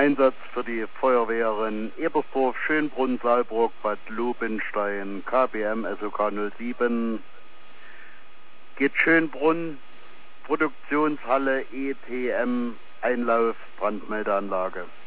Einsatz für die Feuerwehren Ebersdorf, Schönbrunn, Saalbrook, Bad Lobenstein, KBM, SOK 07, geht Schönbrunn, Produktionshalle, ETM, Einlauf, Brandmeldeanlage.